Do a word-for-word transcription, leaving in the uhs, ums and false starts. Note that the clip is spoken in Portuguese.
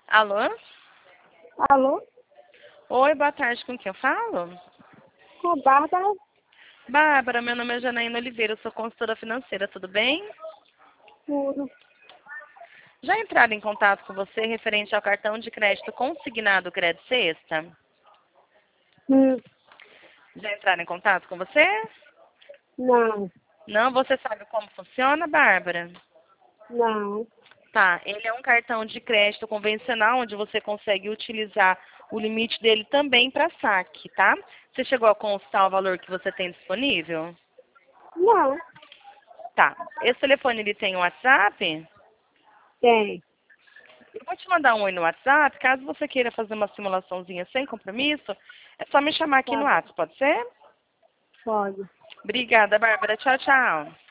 Alô? Alô? Oi, boa tarde, com quem eu falo? Com a Bárbara? Bárbara, meu nome é Janaína Oliveira, eu sou consultora financeira, tudo bem? Tudo. Já entraram em contato com você referente ao cartão de crédito consignado Crédito Sexta? Hum, Já entraram em contato com você? não, Não? Você sabe como funciona, Bárbara? não. Tá, ele é um cartão de crédito convencional, onde você consegue utilizar o limite dele também para saque, tá? Você chegou a constar o valor que você tem disponível? Não, Tá. Esse telefone, ele tem um WhatsApp? tem. Eu vou te mandar um aí no WhatsApp. Caso você queira fazer uma simulaçãozinha sem compromisso, é só me chamar aqui Tá no bom, WhatsApp, pode ser? pode. Obrigada, Bárbara. Tchau, tchau.